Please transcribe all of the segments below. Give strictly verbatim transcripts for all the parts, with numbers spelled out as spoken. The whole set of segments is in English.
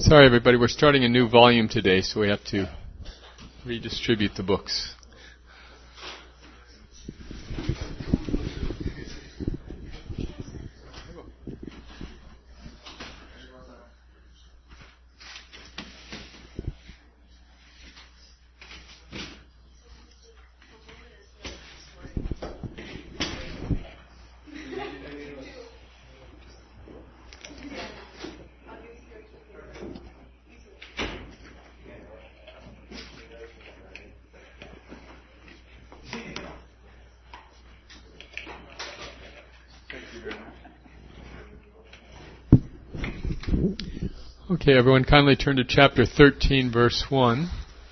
Sorry, everybody. We're starting a new volume today, so we have to redistribute the books. Okay, everyone, kindly turn to chapter thirteen, verse one.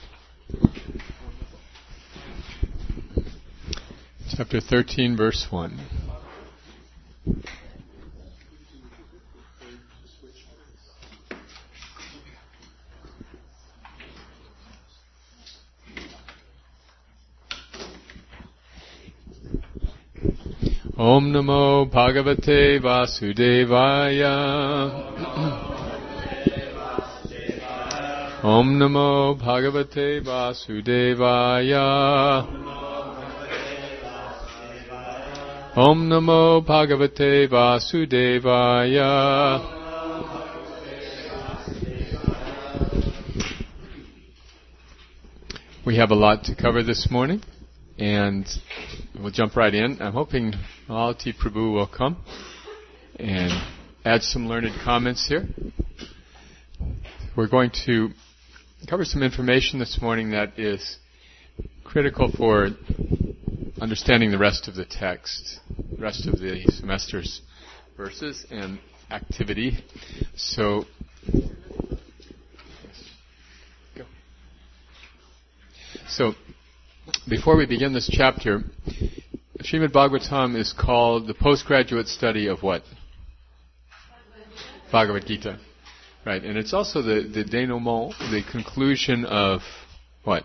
Chapter thirteen, verse one. Om Namo Bhagavate Vasudevaya. Om Namo Bhagavate Vasudevaya. Om Namo Bhagavate Vasudevaya. We have a lot to cover this morning, and we'll jump right in. I'm hoping Malati Prabhu will come and add some learned comments here. We're going to cover some information this morning that is critical for understanding the rest of the text, the rest of the semester's verses and activity. So, go. So, before we begin this chapter, Srimad Bhagavatam is called the postgraduate study of what? Bhagavad Gita. Right, and it's also the, the denouement, the conclusion of what?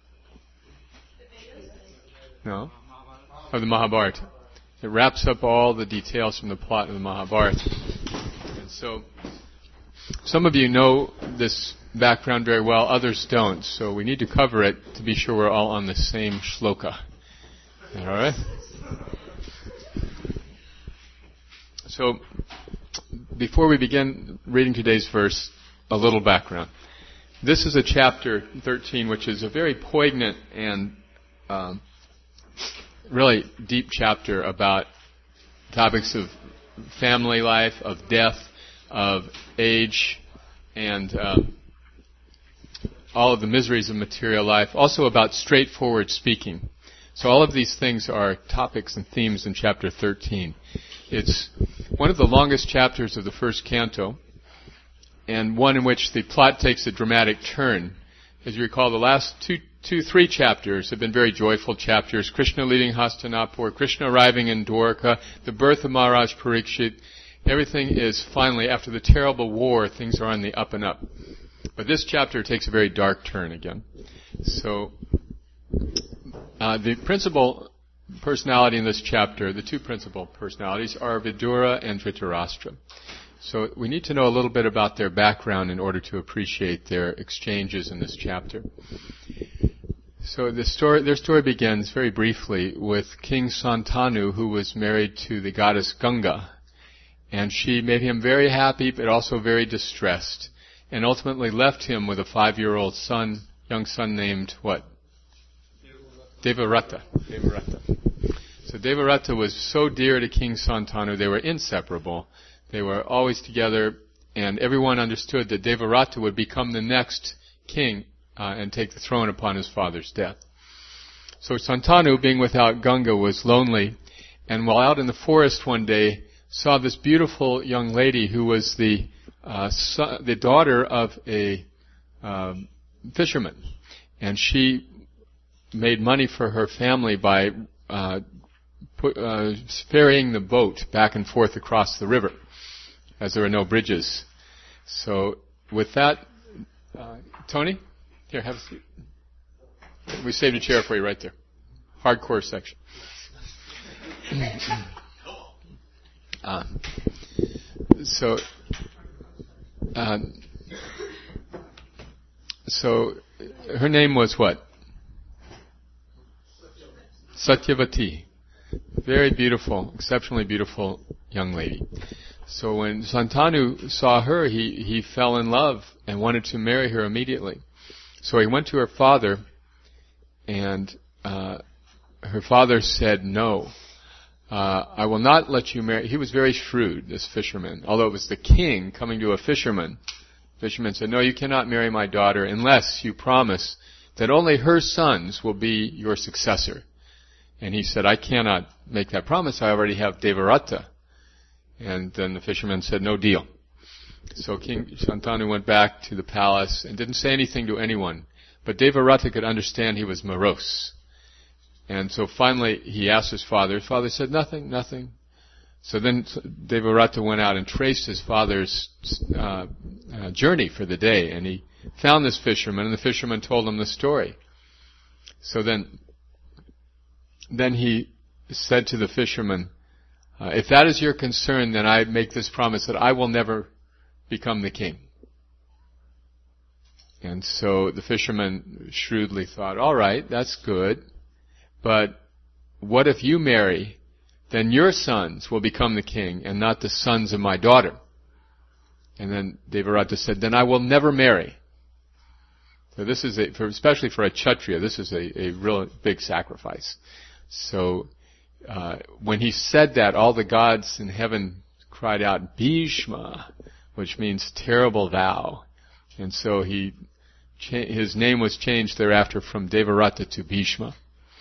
No? Of the Mahabharata. It wraps up all the details from the plot of the Mahabharata. And so, some of you know this background very well, others don't, so we need to cover it to be sure we're all on the same shloka. Alright? So, before we begin reading today's verse, a little background. This is a chapter thirteen, which is a very poignant and um, really deep chapter about topics of family life, of death, of age, and uh, all of the miseries of material life. Also about straightforward speaking. So all of these things are topics and themes in chapter thirteen. It's one of the longest chapters of the first canto, and one in which the plot takes a dramatic turn. As you recall, the last two, two, three chapters have been very joyful chapters. Krishna leaving Hastinapur, Krishna arriving in Dwarka, the birth of Maharaj Parikshit. Everything is finally, after the terrible war, things are on the up and up. But this chapter takes a very dark turn again. So, uh, the principal personality in this chapter, the two principal personalities, are Vidura and Dhritarashtra. So we need to know a little bit about their background in order to appreciate their exchanges in this chapter. So the story, their story begins very briefly with King Santanu, who was married to the goddess Ganga. And she made him very happy, but also very distressed, and ultimately left him with a five-year-old son, young son named what? Devarata. Devarata. So Devarata was so dear to King Santanu, they were inseparable. They were always together, and everyone understood that Devarata would become the next king uh, and take the throne upon his father's death. So Santanu, being without Ganga, was lonely, and while out in the forest one day, saw this beautiful young lady who was the uh, son, the daughter of a um, fisherman, and she made money for her family by uh, put, uh, ferrying the boat back and forth across the river, as there were no bridges. So, with that, uh, Tony, here, have a seat. We saved a chair for you right there. Hardcore section. uh, so, uh, so her name was what? Satyavati. Very beautiful, exceptionally beautiful young lady. So when Santanu saw her, he, he fell in love and wanted to marry her immediately. So he went to her father, and uh, her father said, no, uh, I will not let you marry. He was very shrewd, this fisherman. Although it was the king coming to a fisherman, the fisherman said, no, you cannot marry my daughter unless you promise that only her sons will be your successor. And he said, I cannot make that promise. I already have Devarata. And then the fisherman said, no deal. So King Santanu went back to the palace and didn't say anything to anyone. But Devarata could understand he was morose. And so finally he asked his father. His father said, nothing, nothing. So then Devarata went out and traced his father's uh, uh, journey for the day. And he found this fisherman, and the fisherman told him the story. So then, then he said to the fisherman, uh, if that is your concern, then I make this promise that I will never become the king. And so the fisherman shrewdly thought, all right, that's good, but what if you marry, then your sons will become the king and not the sons of my daughter. And then Devarata said, then I will never marry. So this is, a, for, especially for a Kshatriya, this is a, a real big sacrifice. So uh, when he said that, all the gods in heaven cried out, Bhishma, which means terrible vow. And so he, cha- his name was changed thereafter from Devarata to Bhishma.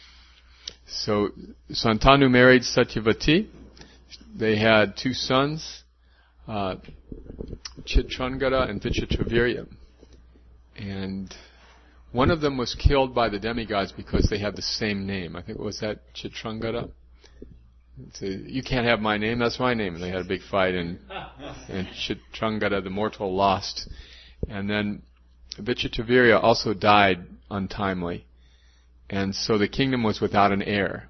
So Santanu married Satyavati. They had two sons, uh, Chitrangada and Vichitravirya. And one of them was killed by the demigods because they had the same name. I think, was that Chitrangada? So, you can't have my name, that's my name. And they had a big fight, and, and Chitrangada, the mortal, lost. And then Vichitravirya also died untimely. And so the kingdom was without an heir.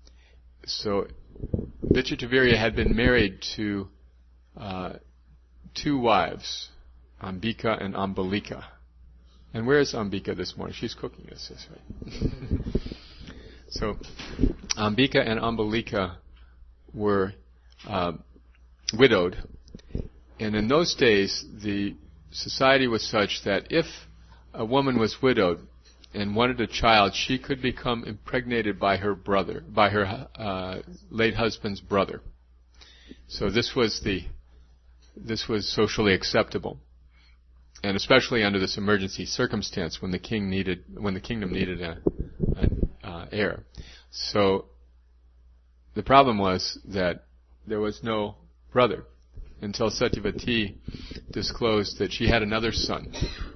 So Vichitravirya had been married to uh, two wives, Ambika and Ambalika. And where is Ambika this morning? She's cooking us this way. So Ambika and Ambalika were uh, widowed. And in those days, the society was such that if a woman was widowed and wanted a child, she could become impregnated by her brother, by her uh, late husband's brother. So this was the, this was socially acceptable, and especially under this emergency circumstance when the king needed, when the kingdom needed a, an uh, heir. So the problem was that there was no brother until Satyavati disclosed that she had another son,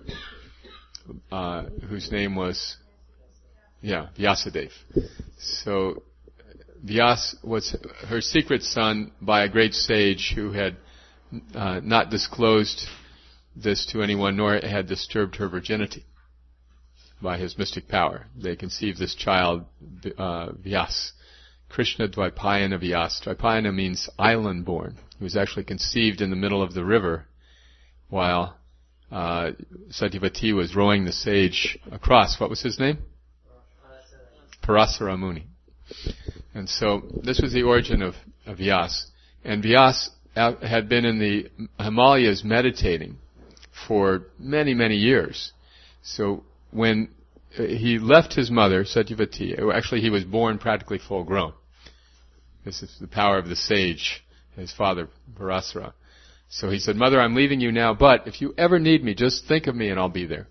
uh, whose name was, yeah, Vyasadeva. So Vyas was her secret son by a great sage who had uh, not disclosed this to anyone, nor had disturbed her virginity by his mystic power. They conceived this child, uh, Vyas, Krishna Dvaipayana Vyas. Dvaipayana means island born. He was actually conceived in the middle of the river while uh, Satyavati was rowing the sage across. What was his name? Parasara Muni. And so this was the origin of, of Vyas. And Vyas had been in the Himalayas meditating for many, many years. So when he left his mother, Satyavati, actually he was born practically full grown. This is the power of the sage, his father, Parasara. So he said, Mother, I'm leaving you now, but if you ever need me, just think of me and I'll be there.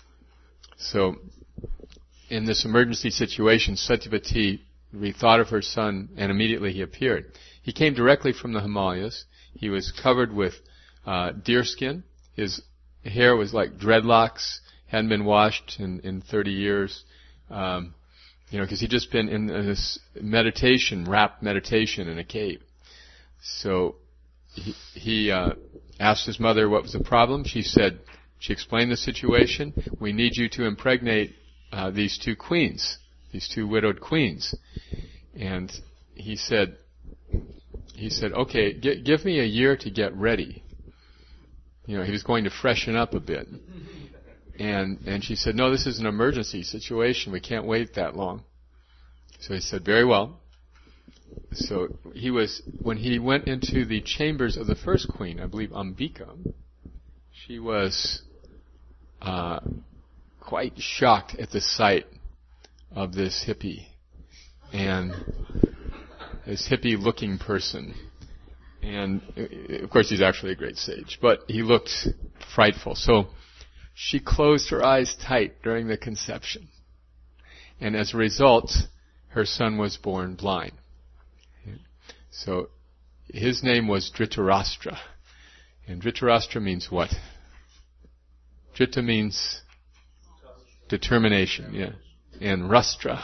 So in this emergency situation, Satyavati rethought of her son, and immediately he appeared. He came directly from the Himalayas. He was covered with uh, deerskin. His hair was like dreadlocks, hadn't been washed in, in thirty years. Um, you know, because he'd just been in this meditation, rapt meditation in a cave. So he, he uh, asked his mother what was the problem. She said, she explained the situation. We need you to impregnate uh, these two queens, these two widowed queens. And he said, he said, okay, g- give me a year to get ready. You know, he was going to freshen up a bit. And and she said, no, this is an emergency situation. We can't wait that long. So he said, very well. So he was, when he went into the chambers of the first queen, I believe Ambika, she was uh, quite shocked at the sight of this hippie and this hippie-looking person. And of course, he's actually a great sage, but he looked frightful. So she closed her eyes tight during the conception, and as a result, her son was born blind. So his name was Dhritarashtra. And Dhritarashtra means what? Dhrita means determination, yeah. And Rastra,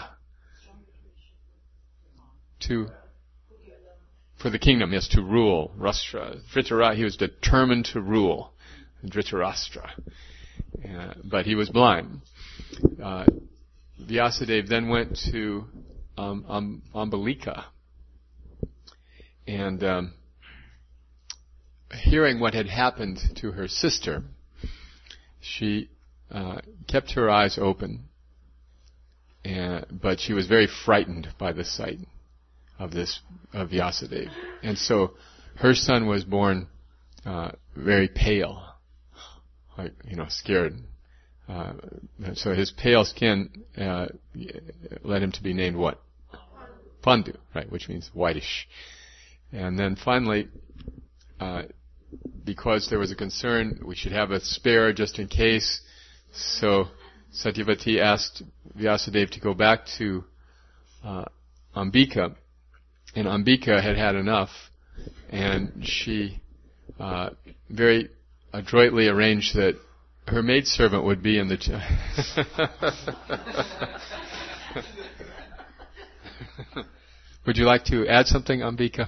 to, for the kingdom, yes, to rule. Rastra. Dhritarashtra, he was determined to rule. Dhritarashtra. Uh, but he was blind. Uh, Vyasadeva then went to um, um, Ambalika. And um, hearing what had happened to her sister, she uh, kept her eyes open, and, but she was very frightened by the sight of this of Vyasadeva. And so her son was born uh, very pale, like, you know, scared. Uh, so his pale skin uh, led him to be named what? Pandu, right, which means whitish. And then finally, uh, because there was a concern, we should have a spare just in case. So Satyavati asked Vyasadeva to go back to uh, Ambika, and Ambika had had enough, and she uh, very adroitly arranged that her maidservant would be in the... Ch- Would you like to add something, Ambika?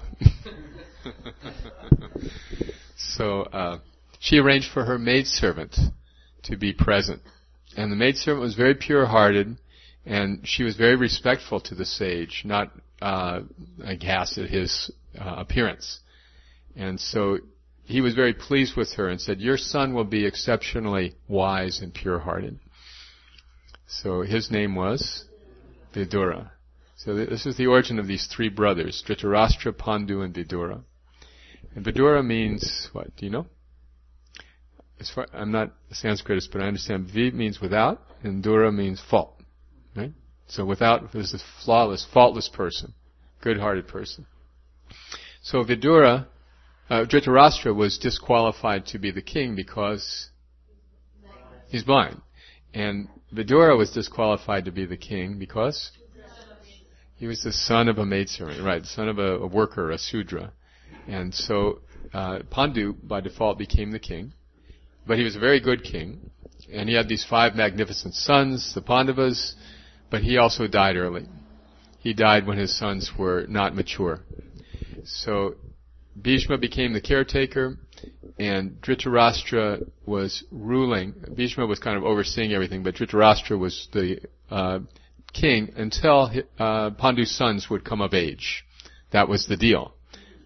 So uh, she arranged for her maidservant to be present. And the maidservant was very pure-hearted, and she was very respectful to the sage, not uh, aghast at his uh, appearance. And so he was very pleased with her and said, your son will be exceptionally wise and pure-hearted. So his name was Vidura. So this is the origin of these three brothers, Dhritarashtra, Pandu, and Vidura. And Vidura means what? Do you know? As far, I'm not a Sanskritist, but I understand V means without, and Dura means fault. Right? So without is a flawless, faultless person, good-hearted person. So Vidura, uh, Dhritarashtra was disqualified to be the king because he's blind. And Vidura was disqualified to be the king because he was the son of a maidservant, right, son of a, a worker, a Sudra. And so uh, Pandu, by default, became the king. But he was a very good king. And he had these five magnificent sons, the Pandavas, but he also died early. He died when his sons were not mature. So Bhishma became the caretaker, and Dhritarashtra was ruling. Bhishma was kind of overseeing everything, but Dhritarashtra was the uh, king until uh, Pandu's sons would come of age. That was the deal.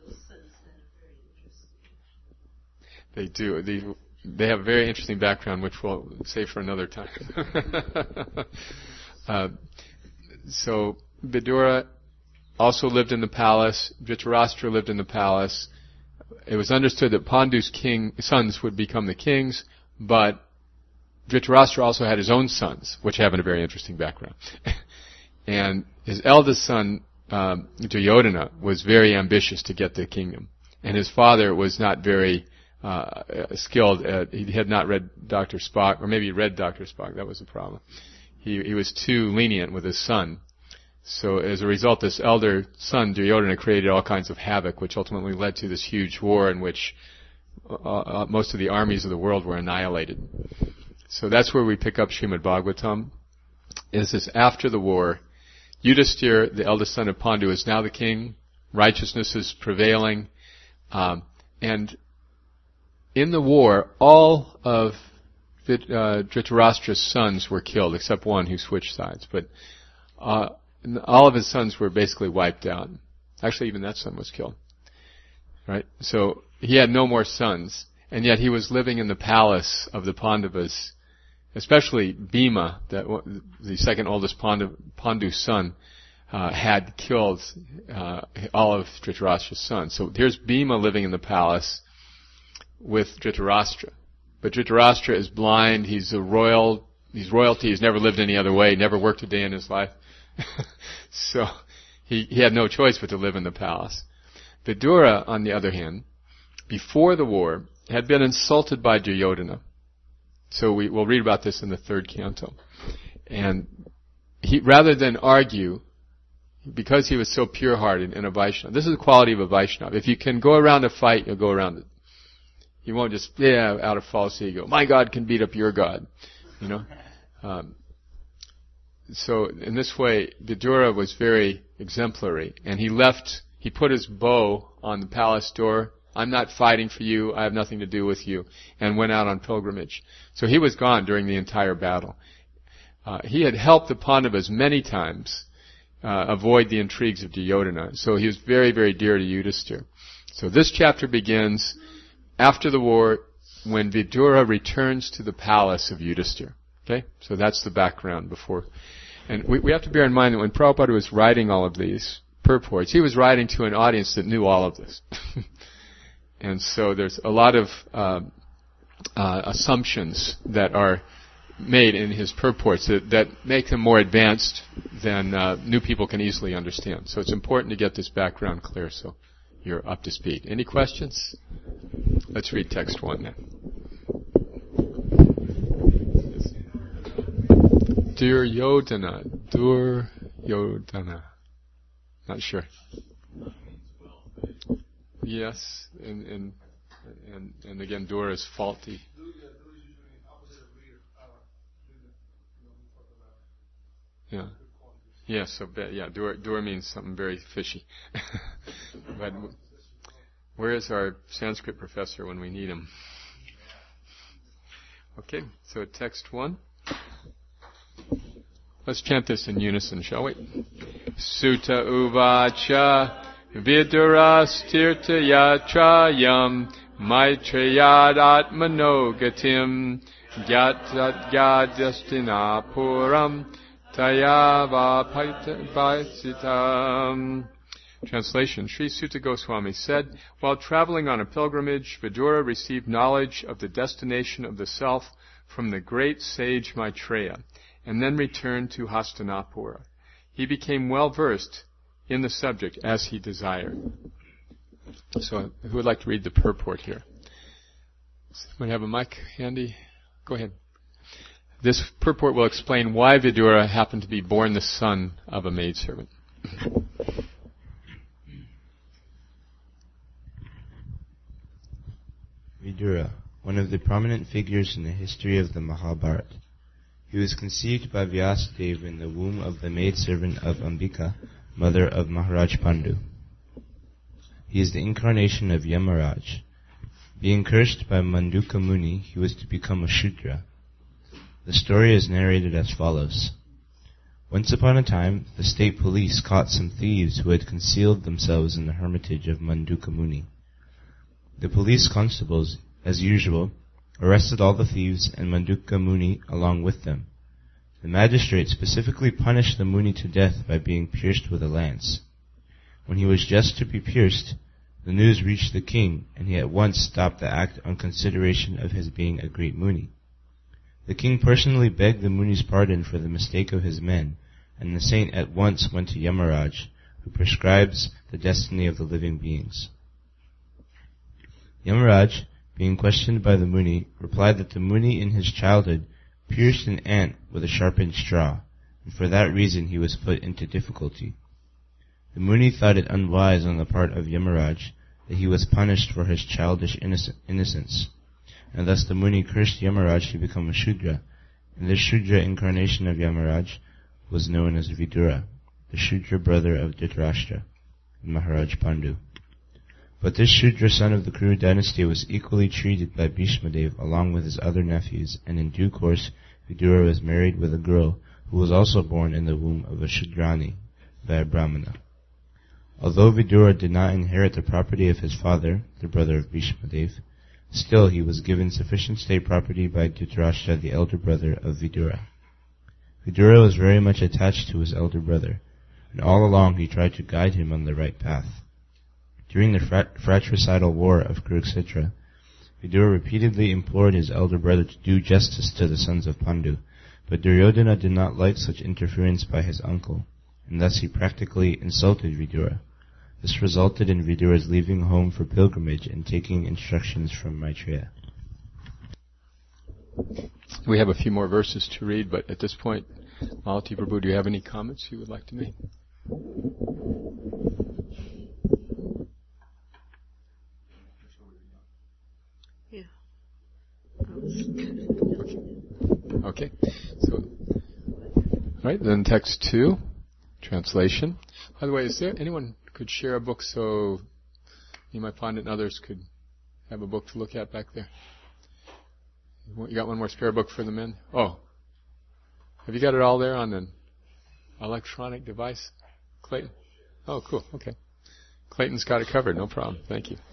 They do. They, they have a very interesting background, which we'll save for another time. uh, so Vidura also lived in the palace. Dhritarashtra lived in the palace. It was understood that Pandu's king sons would become the kings, but Dhritarashtra also had his own sons, which have a very interesting background. And his eldest son, um, Duryodhana, was very ambitious to get the kingdom. And his father was not very uh, skilled at, he had not read Doctor Spock, or maybe he read Doctor Spock, that was the problem. He, he was too lenient with his son. So as a result, this elder son, Duryodhana, created all kinds of havoc, which ultimately led to this huge war in which uh, uh, most of the armies of the world were annihilated. So that's where we pick up Srimad Bhagavatam. This is after the war. Yudhisthira, the eldest son of Pandu, is now the king. Righteousness is prevailing. Um, and in the war, all of uh, Dhritarashtra's sons were killed, except one who switched sides. But uh, all of his sons were basically wiped out. Actually, even that son was killed. Right? So he had no more sons, and yet he was living in the palace of the Pandavas especially Bhima, the, the second oldest Pandu, Pandu's son, uh, had killed uh, all of Dhritarashtra's sons. So here's Bhima living in the palace with Dhritarashtra. But Dhritarashtra is blind. He's a royal. He's royalty. He's never lived any other way. Never worked a day in his life. So he, he had no choice but to live in the palace. Vidura, on the other hand, before the war, had been insulted by Duryodhana. So we, we'll read about this in the third canto. And he, rather than argue, because he was so pure-hearted and a Vaishnava, this is the quality of a Vaishnava. If you can go around a fight, you'll go around it. You won't just, yeah, out of false ego. My God can beat up your God. You know? Um, so in this way, Vidura was very exemplary. And he left, he put his bow on the palace door. I'm not fighting for you. I have nothing to do with you. And went out on pilgrimage. So he was gone during the entire battle. Uh, he had helped the Pandavas many times uh, avoid the intrigues of Duryodhana. So he was very, very dear to Yudhisthira. So this chapter begins after the war when Vidura returns to the palace of Yudhisthira. Okay? So that's the background before. And we, we have to bear in mind that when Prabhupada was writing all of these purports, he was writing to an audience that knew all of this. And so there's a lot of uh, uh, assumptions that are made in his purports that, that make them more advanced than uh, new people can easily understand. So it's important to get this background clear so you're up to speed. Any questions? Let's read text one then. Duryodhana. Duryodhana. Not sure. Yes, and and and, and again, Dur is faulty. Yeah. Yeah, so yeah, Dur, Dur means something very fishy. But where is our Sanskrit professor when we need him? Okay, so text one. Let's chant this in unison, shall we? Sutta uvacha vidurastirtayatrayam maitrayadatmanogatim gyatadgyadastinapuram tayavapaisitam. Translation. Sri Sutta Goswami said, while traveling on a pilgrimage, Vidura received knowledge of the destination of the self from the great sage Maitreya, and then returned to Hastinapura. He became well versed in the subject as he desired. So, who would like to read the purport here? Someone have a mic handy? Go ahead. This purport will explain why Vidura happened to be born the son of a maidservant. Vidura, one of the prominent figures in the history of the Mahabharata. He was conceived by Vyasadeva in the womb of the maidservant of Ambika, mother of Maharaj Pandu. He is the incarnation of Yamaraj. Being cursed by Manduka Muni, he was to become a Shudra. The story is narrated as follows. Once upon a time, the state police caught some thieves who had concealed themselves in the hermitage of Manduka Muni. The police constables, as usual, arrested all the thieves and Manduka Muni along with them. The magistrate specifically punished the Muni to death by being pierced with a lance. When he was just to be pierced, the news reached the king, and he at once stopped the act on consideration of his being a great Muni. The king personally begged the Muni's pardon for the mistake of his men, and the saint at once went to Yamaraj, who prescribes the destiny of the living beings. Yamaraj, being questioned by the Muni, replied that the Muni in his childhood pierced an ant with a sharpened straw, and for that reason he was put into difficulty. The Muni thought it unwise on the part of Yamaraj that he was punished for his childish innocence, and thus the Muni cursed Yamaraj to become a Shudra, and this Shudra incarnation of Yamaraj was known as Vidura, the Shudra brother of Dhritarashtra and Maharaj Pandu. But this Shudra son of the Kuru dynasty was equally treated by Bhishmadev along with his other nephews, and in due course Vidura was married with a girl who was also born in the womb of a Shudrani by a Brahmana. Although Vidura did not inherit the property of his father, the brother of Bhishmadev, Still, he was given sufficient state property by Dhritarashtra, the elder brother of Vidura. Vidura was very much attached to his elder brother, and all along he tried to guide him on the right path. During the frat- fratricidal war of Kurukshetra, Vidura repeatedly implored his elder brother to do justice to the sons of Pandu, but Duryodhana did not like such interference by his uncle, and thus he practically insulted Vidura. This resulted in Vidura's leaving home for pilgrimage and taking instructions from Maitreya. We have a few more verses to read, but at this point, Malati Prabhu, do you have any comments you would like to make? Yeah. Okay. So, all right, then text two, translation. By the way, is there anyone who could share a book so Nimai Pandit and others could have a book to look at back there? You got one more spare book for the men? Oh. Have you got it all there on an electronic device, Clayton? Oh, cool. Okay. Clayton's got it covered. No problem. Thank you.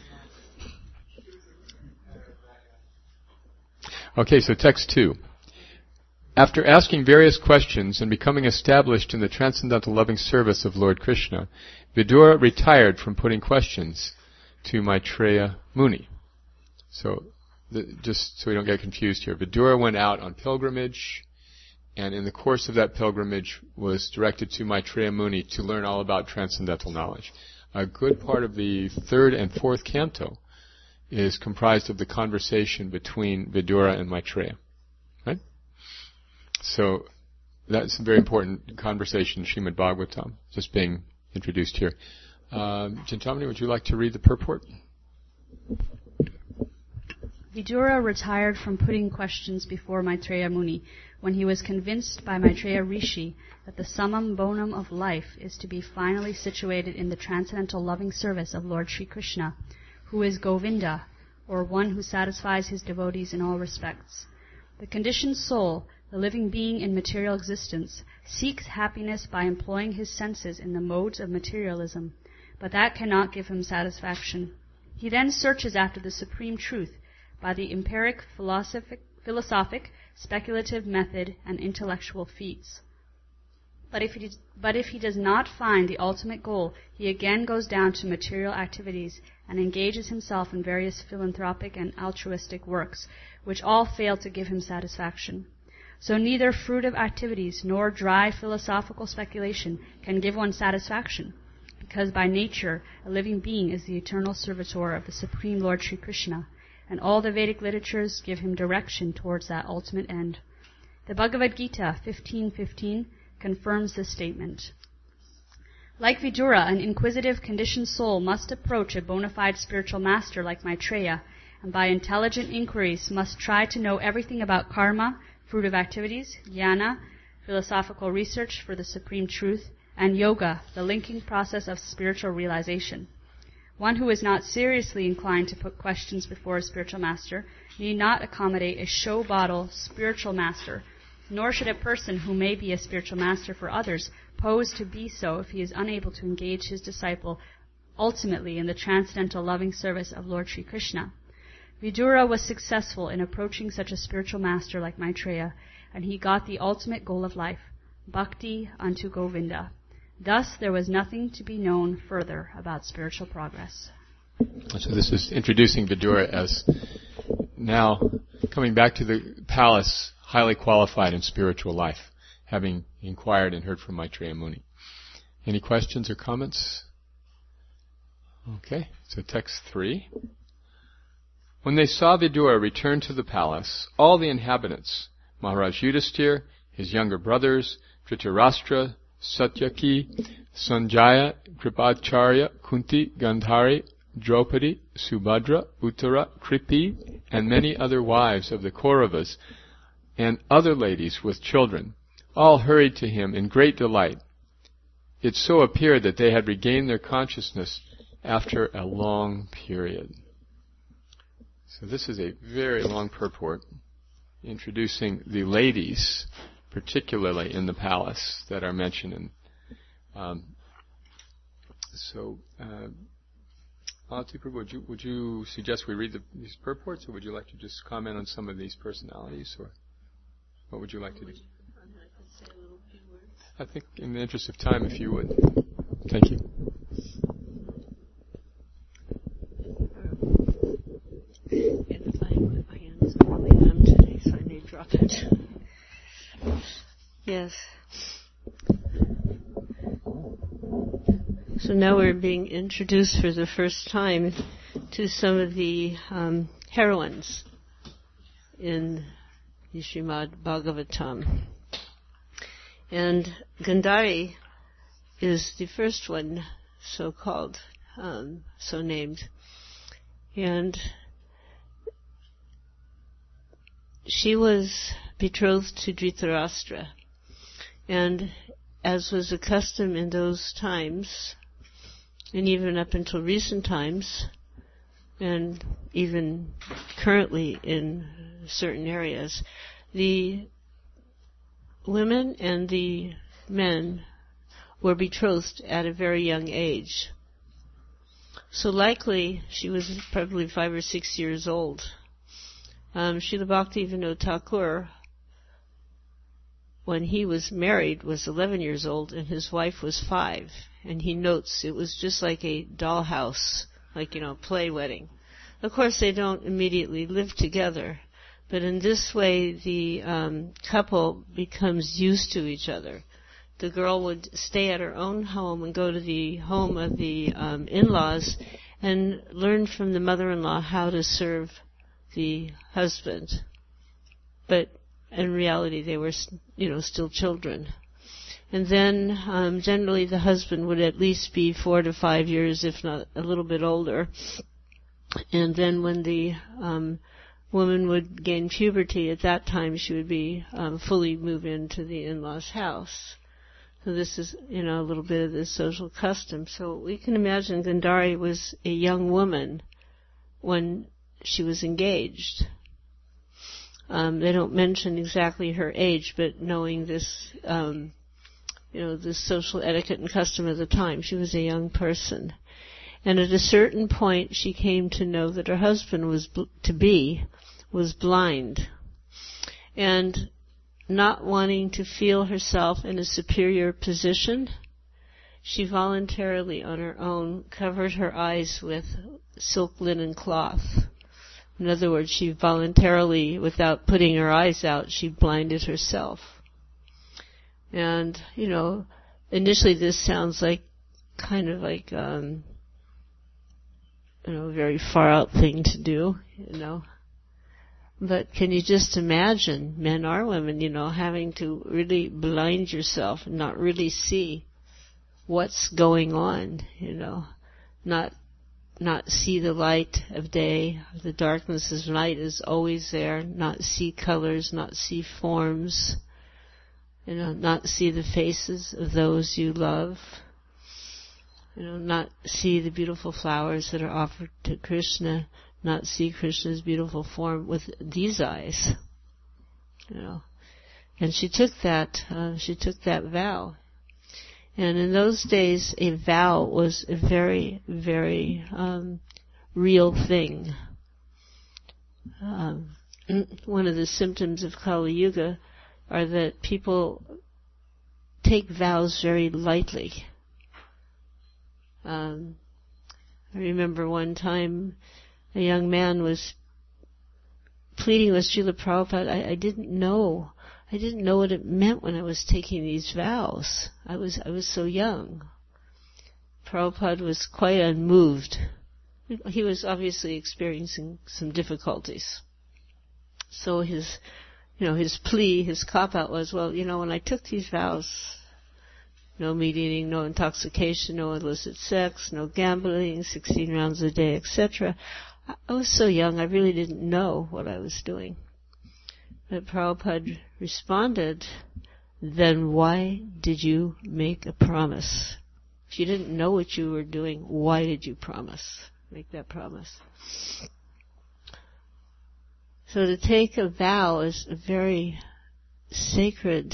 Okay, so text two. After asking various questions and becoming established in the transcendental loving service of Lord Krishna, Vidura retired from putting questions to Maitreya Muni. So, the, just so we don't get confused here, Vidura went out on pilgrimage, and in the course of that pilgrimage was directed to Maitreya Muni to learn all about transcendental knowledge. A good part of the third and fourth canto is comprised of the conversation between Vidura and Maitreya. Right? So that's a very important conversation in Srimad Bhagavatam, just being introduced here. Um, Chintamani, would you like to read the purport? Vidura retired from putting questions before Maitreya Muni when he was convinced by Maitreya Rishi that the summum bonum of life is to be finally situated in the transcendental loving service of Lord Sri Krishna, who is Govinda, or one who satisfies his devotees in all respects. The conditioned soul, the living being in material existence, seeks happiness by employing his senses in the modes of materialism, but that cannot give him satisfaction. He then searches after the supreme truth by the empiric, philosophic, philosophic, speculative method and intellectual feats. But if, he, but if he does not find the ultimate goal, he again goes down to material activities and engages himself in various philanthropic and altruistic works, which all fail to give him satisfaction. So neither fruitive activities nor dry philosophical speculation can give one satisfaction, because by nature a living being is the eternal servitor of the Supreme Lord Sri Krishna, and all the Vedic literatures give him direction towards that ultimate end. The Bhagavad Gita fifteen fifteen confirms this statement. Like Vidura, an inquisitive, conditioned soul must approach a bona fide spiritual master like Maitreya, and by intelligent inquiries must try to know everything about karma, fruitive activities, jnana, philosophical research for the supreme truth, and yoga, the linking process of spiritual realization. One who is not seriously inclined to put questions before a spiritual master need not accommodate a show bottle spiritual master, nor should a person who may be a spiritual master for others pose to be so if he is unable to engage his disciple ultimately in the transcendental loving service of Lord Sri Krishna. Vidura was successful in approaching such a spiritual master like Maitreya, and he got the ultimate goal of life, bhakti unto Govinda. Thus, there was nothing to be known further about spiritual progress. So this is introducing Vidura as now coming back to the palace, highly qualified in spiritual life, having inquired and heard from Maitreya Muni. Any questions or comments? Okay, so text three. When they saw Vidura return to the palace, all the inhabitants, Maharaj Yudhisthira, his younger brothers, Dhritarashtra, Satyaki, Sanjaya, Kripacharya, Kunti, Gandhari, Draupadi, Subhadra, Uttara, Kripi, and many other wives of the Kauravas, and other ladies with children, all hurried to him in great delight. It so appeared that they had regained their consciousness after a long period. So this is a very long purport introducing the ladies, particularly in the palace, that are mentioned. In, um, so uh, Alati Prabhu, would you, would you suggest we read the, these purports, or would you like to just comment on some of these personalities, or what would you like to do? I think in the interest of time, if you would. Thank you. And I, my hand is really numb today, so I may drop it. Yes. So now we're being introduced for the first time to some of the um, heroines in the Srimad Bhagavatam. And Gandhari is the first one so called, um, so named. And she was betrothed to Dhritarashtra. And as was the custom in those times, and even up until recent times, and even currently in certain areas, the women and the men were betrothed at a very young age. So likely she was probably five or six years old. Um, Srila Bhaktivinoda Thakur, when he was married, was eleven years old, and his wife was five. And he notes it was just like a dollhouse, like, you know, play wedding. Of course, they don't immediately live together, but in this way, the um, couple becomes used to each other. The girl would stay at her own home and go to the home of the um, in-laws and learn from the mother-in-law how to serve the husband. But in reality, they were, you know, still children. And then um, generally the husband would at least be four to five years, if not a little bit older. And then when the um, woman would gain puberty, at that time she would be um, fully move into the in-laws' house. So this is, you know, a little bit of the social custom. So we can imagine Gandhari was a young woman when she was engaged. Um, they don't mention exactly her age, but knowing this, um, you know, this social etiquette and custom of the time, she was a young person. And at a certain point, she came to know that her husband was bl- to be was blind, and not wanting to feel herself in a superior position, she voluntarily, on her own, covered her eyes with silk linen cloth. In other words, she voluntarily, without putting her eyes out, she blinded herself. And, you know, initially this sounds like kind of like, um, you know, a very far out thing to do, you know. But can you just imagine, men or women, you know, having to really blind yourself and not really see what's going on, you know, not not see the light of day, the darkness of night is always there, not see colors, not see forms, you know, not see the faces of those you love, you know, not see the beautiful flowers that are offered to Krishna, not see Krishna's beautiful form with these eyes, you know. And she took that, uh, she took that vow. And in those days, a vow was a very, very um, real thing. Um, one of the symptoms of Kali Yuga are that people take vows very lightly. Um, I remember one time a young man was pleading with Srila Prabhupada, I, I didn't know. I didn't know what it meant when I was taking these vows. I was I was so young. Prabhupada was quite unmoved. He was obviously experiencing some difficulties. So his, you know, his plea, his cop-out was, well, you know, when I took these vows, no meat eating, no intoxication, no illicit sex, no gambling, sixteen rounds a day, et cetera, I was so young, I really didn't know what I was doing. But Prabhupada responded, then why did you make a promise? If you didn't know what you were doing, why did you promise? Make that promise. So to take a vow is a very sacred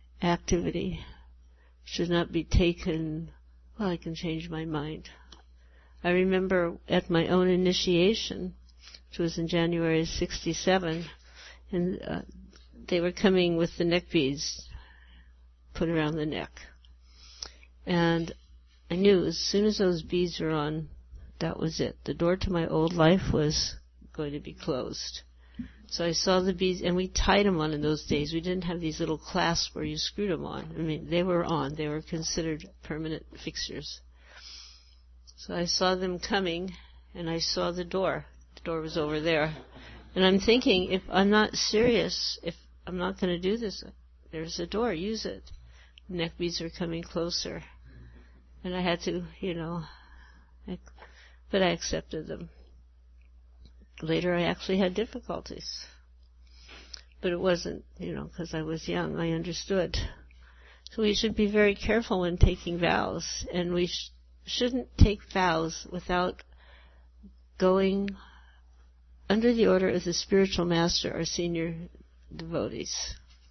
activity. It should not be taken, well, I can change my mind. I remember at my own initiation, which was in January of sixty-seven, and uh, they were coming with the neck beads put around the neck. And I knew as soon as those beads were on, that was it. The door to my old life was going to be closed. So I saw the beads, and we tied them on in those days. We didn't have these little clasps where you screwed them on. I mean, they were on. They were considered permanent fixtures. So I saw them coming, and I saw the door. The door was over there. And I'm thinking, if I'm not serious, if I'm not going to do this, there's a door, use it. Neck beads are coming closer. And I had to, you know, I, but I accepted them. Later I actually had difficulties. But it wasn't, you know, because I was young, I understood. So we should be very careful when taking vows, and we sh- shouldn't take vows without going under the order of the spiritual master or senior devotees.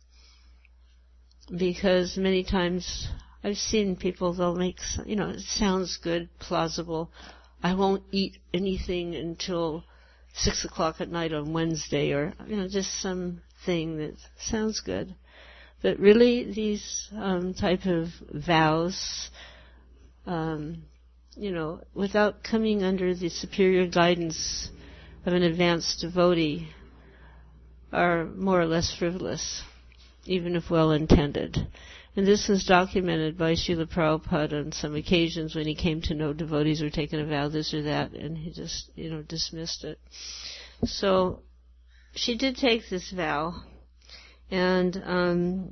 Because many times I've seen people, they'll make, you know, it sounds good, plausible. I won't eat anything until six o'clock at night on Wednesday, or, you know, just something that sounds good. But really, these um, type of vows, um, you know, without coming under the superior guidance of an advanced devotee, are more or less frivolous, even if well-intended. And this was documented by Srila Prabhupada on some occasions when he came to know devotees were taking a vow, this or that, and he just, you know, dismissed it. So she did take this vow, and um,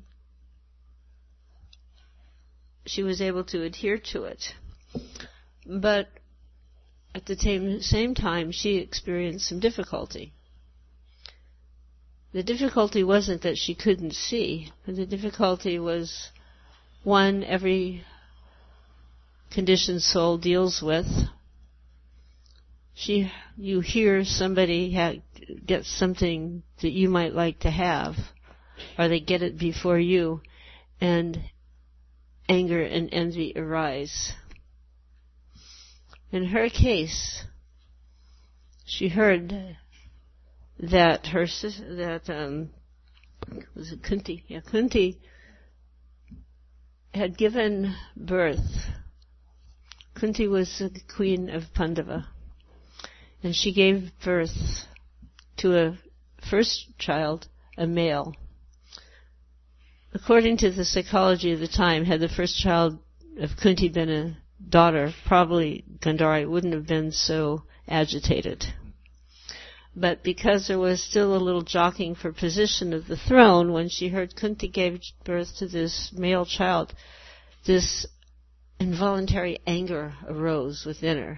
she was able to adhere to it. But at the same, same time, she experienced some difficulty. The difficulty wasn't that she couldn't see, but the difficulty was, one, every conditioned soul deals with. She, you hear somebody ha- get something that you might like to have, or they get it before you, and anger and envy arise. In her case, she heard that her sister, that um, was it Kunti? Yeah, Kunti had given birth. Kunti was the queen of Pandava, and she gave birth to a first child, a male. According to the psychology of the time, had the first child of Kunti been a daughter, probably Gandhari wouldn't have been so agitated. But because there was still a little jockeying for position of the throne, when she heard Kunti gave birth to this male child, this involuntary anger arose within her.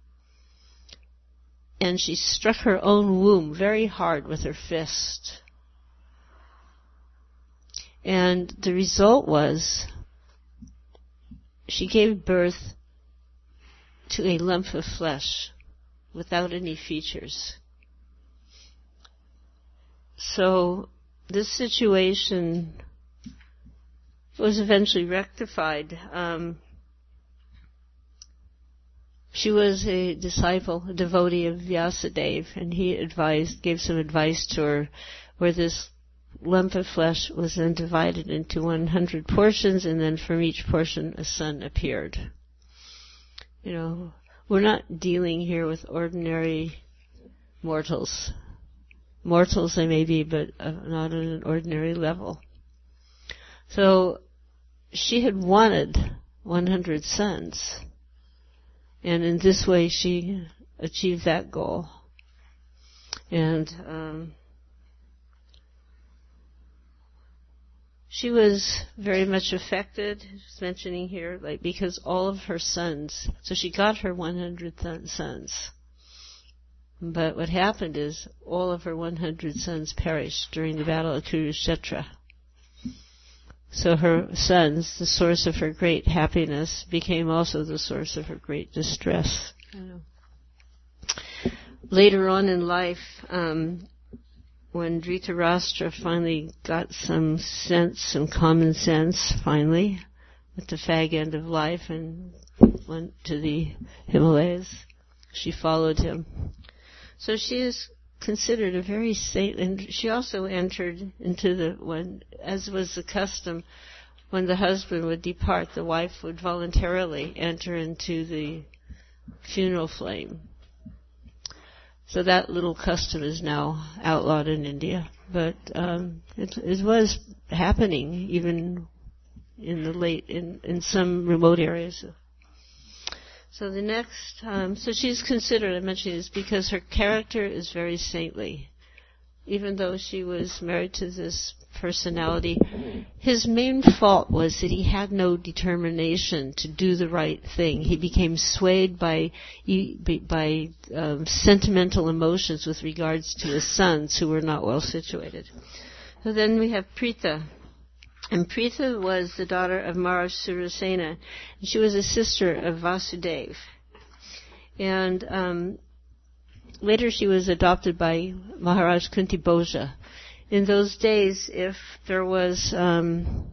And she struck her own womb very hard with her fist. And the result was she gave birth to a lump of flesh without any features. So this situation was eventually rectified. Um, she was a disciple, a devotee of Vyasadeva, and he advised, gave some advice to her where this lump of flesh was then divided into one hundred portions, and then from each portion a sun appeared. You know, we're not dealing here with ordinary mortals. Mortals they may be, but uh, not on an ordinary level. So she had wanted one hundred sons, and in this way she achieved that goal. And um, she was very much affected, just mentioning here, like because all of her sons, so she got her one hundred th- sons. But what happened is all of her one hundred sons perished during the battle of Kurukshetra. So her sons, the source of her great happiness, became also the source of her great distress. I know. Later on in life, um, when Dhritarashtra finally got some sense, some common sense, finally, at the fag end of life and went to the Himalayas, she followed him. So she is considered a very saint, and she also entered into the, when, as was the custom, when the husband would depart, the wife would voluntarily enter into the funeral flame. So that little custom is now outlawed in India, but um, it, it was happening even in the late, in, in some remote areas. So the next, um, so she's considered, I mentioned this because her character is very saintly. Even though she was married to this personality, his main fault was that he had no determination to do the right thing. He became swayed by by um, sentimental emotions with regards to his sons who were not well situated. So then we have Pritha. And Pritha was the daughter of Maharaj Surasena, and she was a sister of Vasudeva. And um, later she was adopted by Maharaj Kunti Bhoja. In those days, if there was um,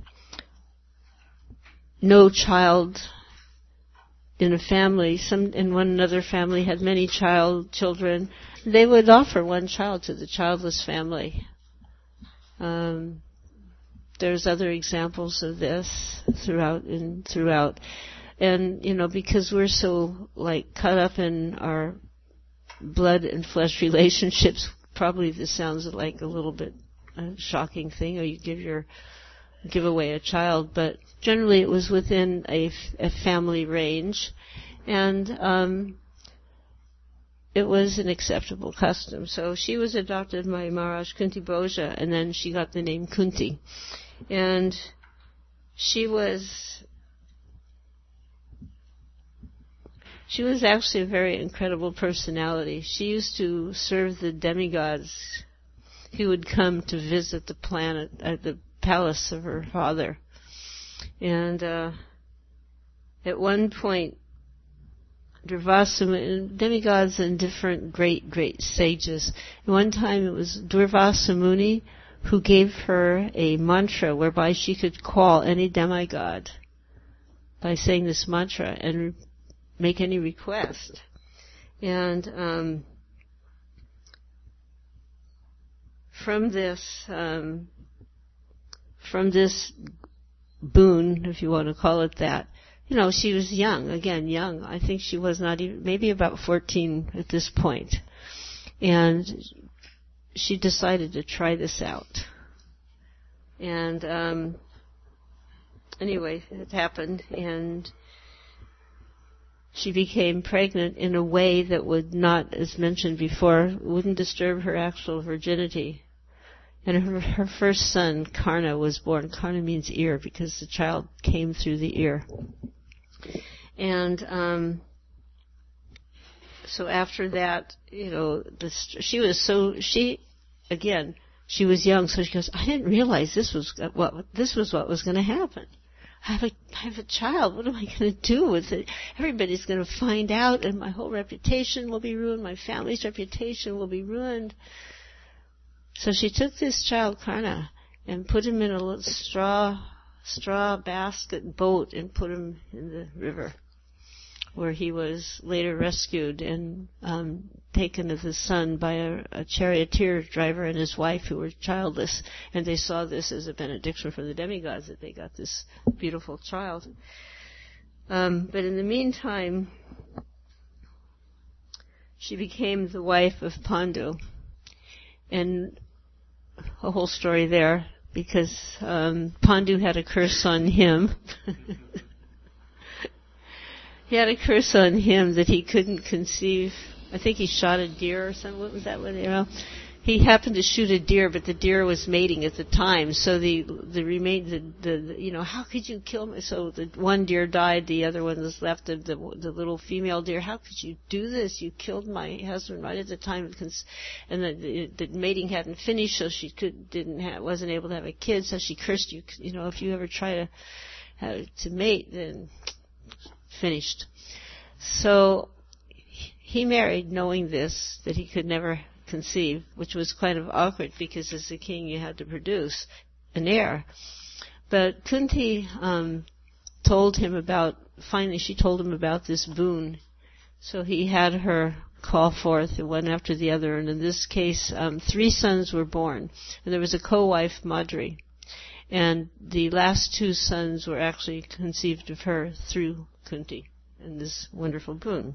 no child in a family, some and one another family had many child children, they would offer one child to the childless family. Um, There's other examples of this throughout and throughout. And, you know, because we're so, like, caught up in our blood and flesh relationships, probably this sounds like a little bit a shocking thing, or you give your, give away a child, but generally it was within a, a family range, and, um, it was an acceptable custom. So she was adopted by Maharaj Kunti Bhoja, and then she got the name Kunti. And she was, she was actually a very incredible personality. She used to serve the demigods who would come to visit the planet at the palace of her father. And uh, at one point, Durvasa, demigods and different great, great sages. At one time it was Durvasa Muni who gave her a mantra whereby she could call any demigod by saying this mantra and re- make any request. And um, from this, um, from this boon, if you want to call it that, you know, she was young, again, young. I think she was not even, maybe about fourteen at this point. And she decided to try this out. And um, anyway, it happened, and she became pregnant in a way that would not, as mentioned before, wouldn't disturb her actual virginity. And her, her first son, Karna, was born. Karna means ear because the child came through the ear. And um, so after that, you know, this, she was so, she, again, she was young, so she goes, I didn't realize this was what, this was what was going to happen. I have a, I have a child. What am I going to do with it? Everybody's going to find out, and my whole reputation will be ruined. My family's reputation will be ruined. So she took this child, Karna, and put him in a little straw, straw basket boat and put him in the river, where he was later rescued and um, taken as his son by a, a charioteer driver and his wife who were childless. And they saw this as a benediction from the demigods that they got this beautiful child. Um, but in the meantime, she became the wife of Pandu. And a whole story there, because um, Pandu had a curse on him. He had a curse on him that he couldn't conceive. I think he shot a deer or something. What was that one? You know, he happened to shoot a deer, but the deer was mating at the time. So the the remain the, the you know how could you kill me? So the one deer died, the other one was left. The the, the little female deer. How could you do this? You killed my husband right at the time, and the, the, the mating hadn't finished, so she could didn't have, wasn't able to have a kid. So she cursed you. You know, if you ever try to have, to mate, then finished. So he married knowing this, that he could never conceive, which was kind of awkward because as a king you had to produce an heir. But Kunti um, told him about, finally she told him about this boon So he had her call forth one after the other, and in this case, um, three sons were born. And there was a co-wife, Madri. And the last two sons were actually conceived of her through Kunti and this wonderful boon.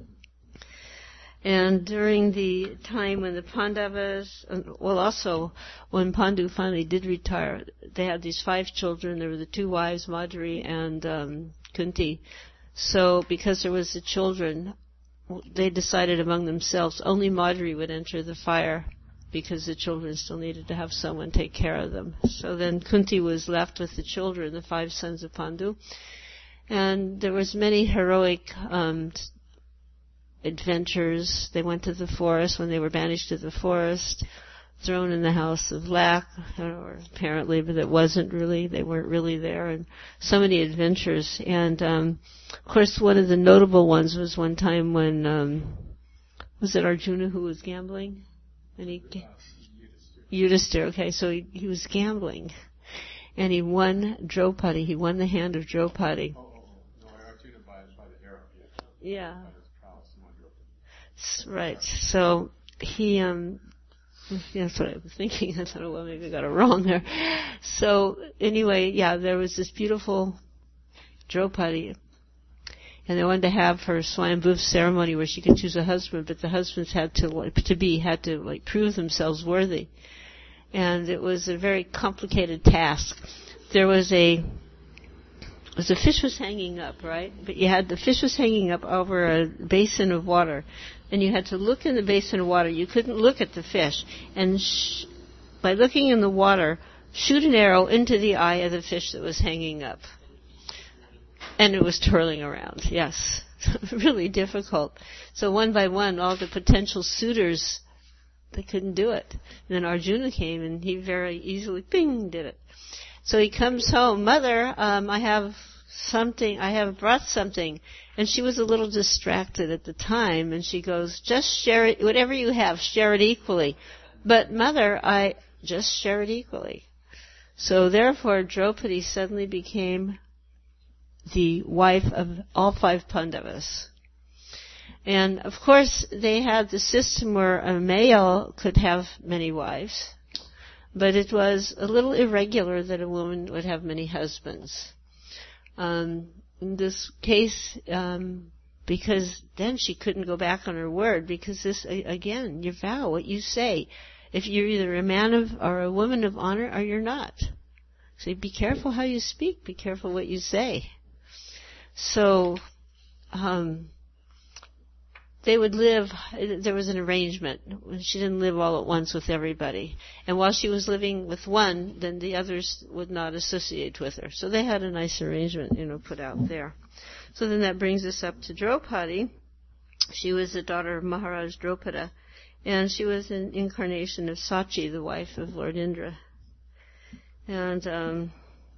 And during the time when the Pandavas, well also when Pandu finally did retire, they had these five children. There were the two wives, Madri and um, Kunti. So because there was the children, they decided among themselves only Madri would enter the fire because the children still needed to have someone take care of them. So then Kunti was left with the children, the five sons of Pandu. And there was many heroic um, adventures. They went to the forest when they were banished to the forest, thrown in the house of lac, or apparently, but it wasn't really. They weren't really there, and so many adventures. And um, of course, one of the notable ones was one time when um, was it Arjuna who was gambling, and he uh, Yudhisthira. Okay, so he, he was gambling, and he won Draupadi. He won the hand of Draupadi. Oh, oh, no, Arjuna by, by the arrow. Yeah. Right. So he, um, yeah, that's what I was thinking. I thought, well, maybe I got it wrong there. So anyway, yeah, there was this beautiful Draupadi, and they wanted to have her Swayambhuv ceremony where she could choose a husband, but the husbands had to, like, to be, had to, like, prove themselves worthy. And it was a very complicated task. There was a, was the fish was hanging up, right? But you had, the fish was hanging up over a basin of water. And you had to look in the basin of water. You couldn't look at the fish. And sh- by looking in the water, shoot an arrow into the eye of the fish that was hanging up. And it was twirling around, yes. Really difficult. So one by one, all the potential suitors, they couldn't do it. And then Arjuna came, and he very easily, bing, did it. So he comes home, Mother, um, I have something, I have brought something. And she was a little distracted at the time, and she goes, just share it, whatever you have, share it equally. But Mother, I just share it equally. So therefore, Draupadi suddenly became the wife of all five Pandavas. And of course, they had the system where a male could have many wives, but it was a little irregular that a woman would have many husbands. Um, in this case, um, because then she couldn't go back on her word, because this, again, your vow, what you say. If you're either a man of or a woman of honor or you're not. So be careful how you speak, be careful what you say. So, um, they would live, there was an arrangement. She didn't live all at once with everybody. And while she was living with one, then the others would not associate with her. So they had a nice arrangement, you know, put out there. So then that brings us up to Draupadi. She was the daughter of Maharaj Drupada. And she was an incarnation of Sachi, the wife of Lord Indra. And um,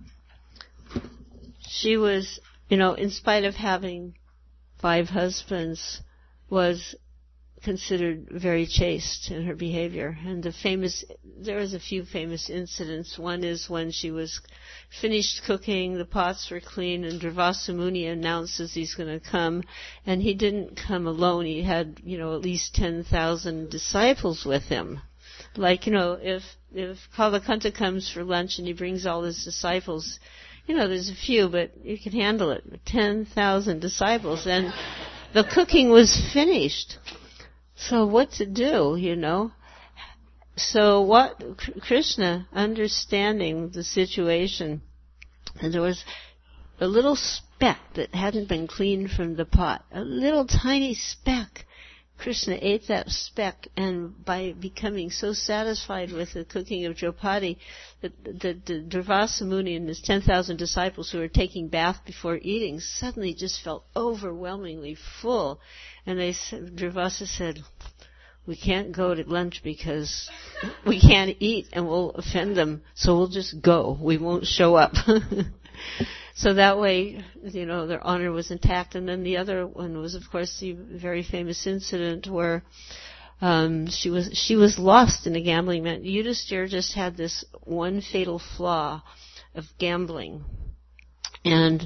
she was, you know, in spite of having five husbands, was considered very chaste in her behavior. And the famous, there was a few famous incidents. One is when she was finished cooking, the pots were clean, and Durvasa Muni announces he's going to come. And he didn't come alone. He had, you know, at least ten thousand disciples with him. Like, you know, if, if Kalakanta comes for lunch and he brings all his disciples, you know, there's a few, but you can handle it. ten thousand disciples. And the cooking was finished. So what to do, you know? So what, Krishna, understanding the situation, and there was a little speck that hadn't been cleaned from the pot, a little tiny speck. Krishna ate that speck, and by becoming so satisfied with the cooking of Draupadi, that the, the Durvasa Muni and his ten thousand disciples who were taking bath before eating suddenly just felt overwhelmingly full. And they said, Durvasa said, we can't go to lunch because we can't eat and we'll offend them, so we'll just go. We won't show up. So that way, you know, their honor was intact. And then the other one was, of course, the very famous incident where um, she was she was lost in a gambling match. Yudhisthira just had this one fatal flaw of gambling, and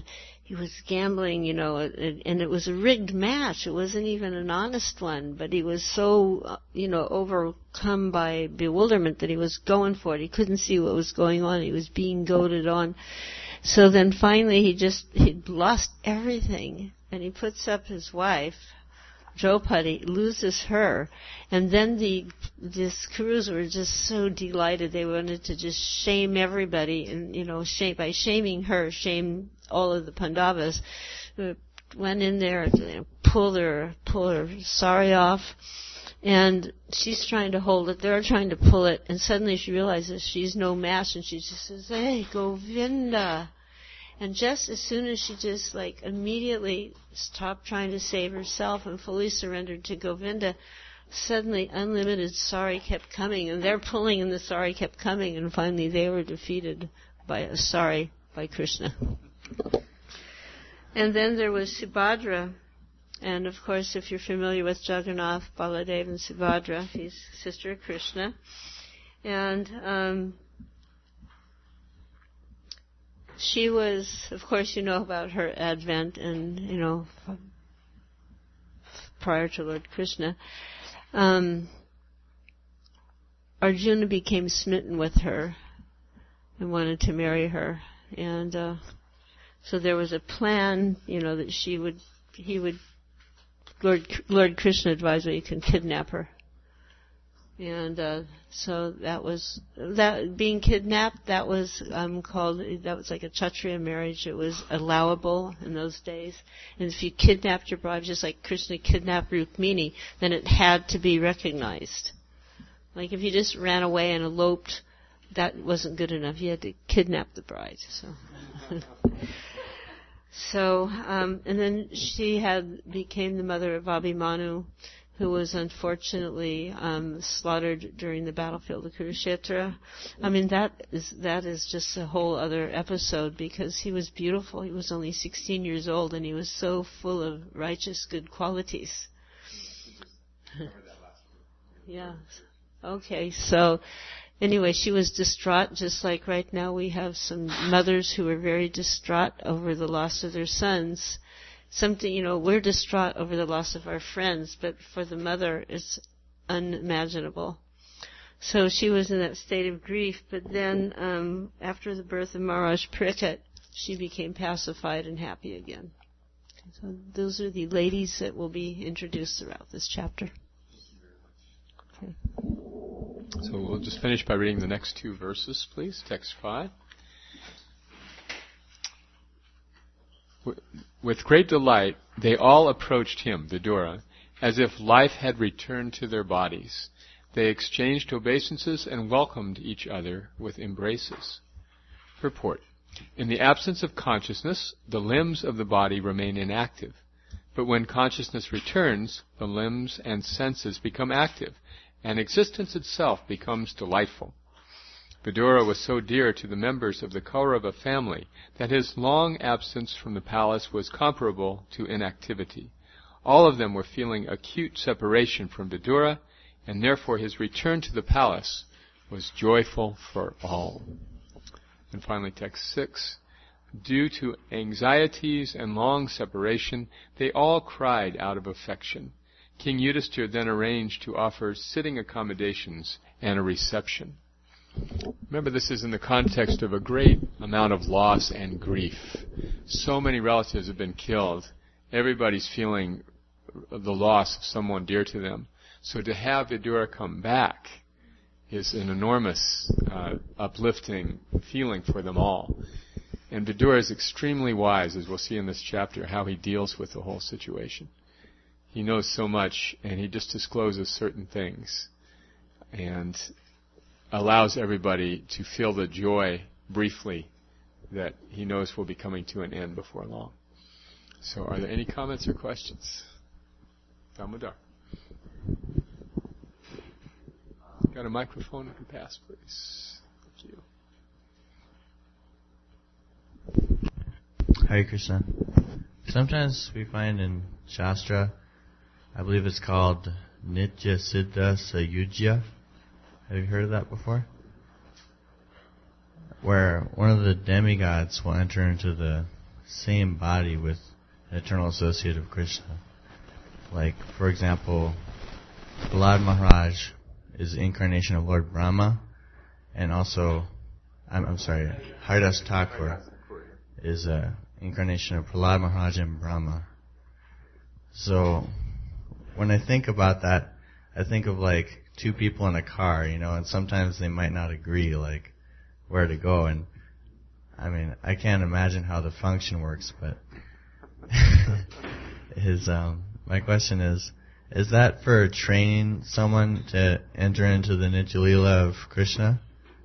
he was gambling, you know, and it was a rigged match. It wasn't even an honest one, but he was so, you know, overcome by bewilderment that he was going for it. He couldn't see what was going on. He was being goaded on. So then finally he just, he'd lost everything, and he puts up his wife, Draupadi, loses her, and then the this crews were just so delighted. They wanted to just shame everybody, and you know, shame by shaming her, shame all of the Pandavas. Uh, went in there, you know, pulled her pull her sari off, and she's trying to hold it. They're trying to pull it, and suddenly she realizes she's no match, and she just says, "Hey, Govinda." And just as soon as she just like immediately stopped trying to save herself and fully surrendered to Govinda, suddenly unlimited sari kept coming, and their pulling and the sari kept coming, and finally they were defeated by a sari by Krishna. And then there was Subhadra, and of course if you're familiar with Jagannath, Baladev and Subhadra, he's sister of Krishna. And um she was, of course, you know about her advent and, you know, prior to Lord Krishna. Um, Arjuna became smitten with her and wanted to marry her. And uh, so there was a plan, you know, that she would, he would, Lord, Lord Krishna advised me, you can kidnap her. And uh, so that was that being kidnapped. That was um, called. That was like a Kshatriya marriage. It was allowable in those days. And if you kidnapped your bride, just like Krishna kidnapped Rukmini, then it had to be recognized. Like if you just ran away and eloped, that wasn't good enough. You had to kidnap the bride. So, so um, and then she had became the mother of Abhimanyu, who was unfortunately um, slaughtered during the battlefield of Kurukshetra. I mean, that is that is just a whole other episode, because he was beautiful. He was only sixteen years old, and he was so full of righteous, good qualities. Yeah. Okay, so anyway, she was distraught, just like right now we have some mothers who are very distraught over the loss of their sons. Something, you know, we're distraught over the loss of our friends, but for the mother, it's unimaginable. So she was in that state of grief, but then um, after the birth of Maharaj Parikshit, she became pacified and happy again. So those are the ladies that will be introduced throughout this chapter. Okay. So we'll just finish by reading the next two verses, please. Text five. With great delight, they all approached him, Vidura, as if life had returned to their bodies. They exchanged obeisances and welcomed each other with embraces. Purport. In the absence of consciousness, the limbs of the body remain inactive. But when consciousness returns, the limbs and senses become active, and existence itself becomes delightful. Vidura was so dear to the members of the Kaurava family that his long absence from the palace was comparable to inactivity. All of them were feeling acute separation from Vidura, and therefore his return to the palace was joyful for all. And finally, text six. Due to anxieties and long separation, they all cried out of affection. King Yudhisthira then arranged to offer sitting accommodations and a reception. Remember, this is in the context of a great amount of loss and grief. So many relatives have been killed. Everybody's feeling the loss of someone dear to them. So to have Vidura come back is an enormous uh, uplifting feeling for them all. And Vidura is extremely wise, as we'll see in this chapter, how he deals with the whole situation. He knows so much, and he just discloses certain things. And allows everybody to feel the joy briefly that he knows will be coming to an end before long. So are there any comments or questions? Damodar. Got a microphone you can pass, please. Thank you. Hare Krishna. Sometimes we find in Shastra, I believe it's called Nitya Siddha Sayujya. Have you heard of that before? Where one of the demigods will enter into the same body with an eternal associate of Krishna. Like, for example, Prahlad Maharaj is the incarnation of Lord Brahma, and also, I'm, I'm sorry, Haridas Thakur is an incarnation of Prahlad Maharaj and Brahma. So, when I think about that, I think of like two people in a car, you know, and sometimes they might not agree, like, where to go, and I mean, I can't imagine how the function works, but his, um, my question is, is that for training someone to enter into the Nitya Leela of Krishna?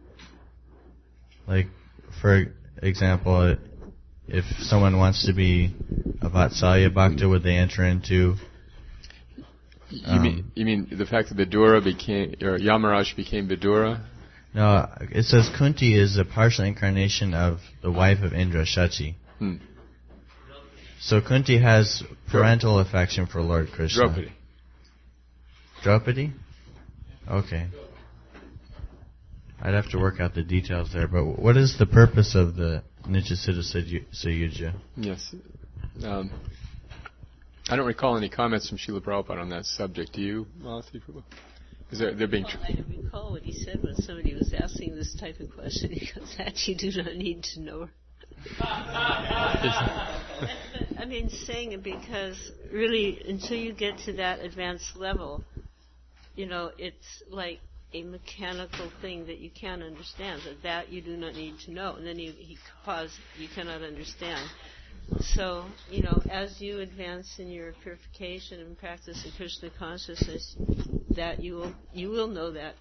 Like, for example, if someone wants to be a Vatsalya Bhakta, would they enter into... Um, you, mean, you mean the fact that Vidura became, or Yamaraj became Vidura? No, it says Kunti is a partial incarnation of the wife of Indra, Shachi. Hmm. So Kunti has parental affection for Lord Krishna. Draupadi. Draupadi? Okay. I'd have to work out the details there, but what is the purpose of the Nitya-Siddha Sayujya? Yes. Um, I don't recall any comments from Srila Prabhupada on that subject. Do you, Malathi Prabhu? Is there, they're being well, tr- I recall what he said when somebody was asking this type of question. He goes, that you do not need to know. I mean, saying it because really, until you get to that advanced level, you know, it's like a mechanical thing that you can't understand. That that you do not need to know. And then he, he paused, you cannot understand. So, you know, as you advance in your purification and practice of Krishna consciousness, that you will you will know that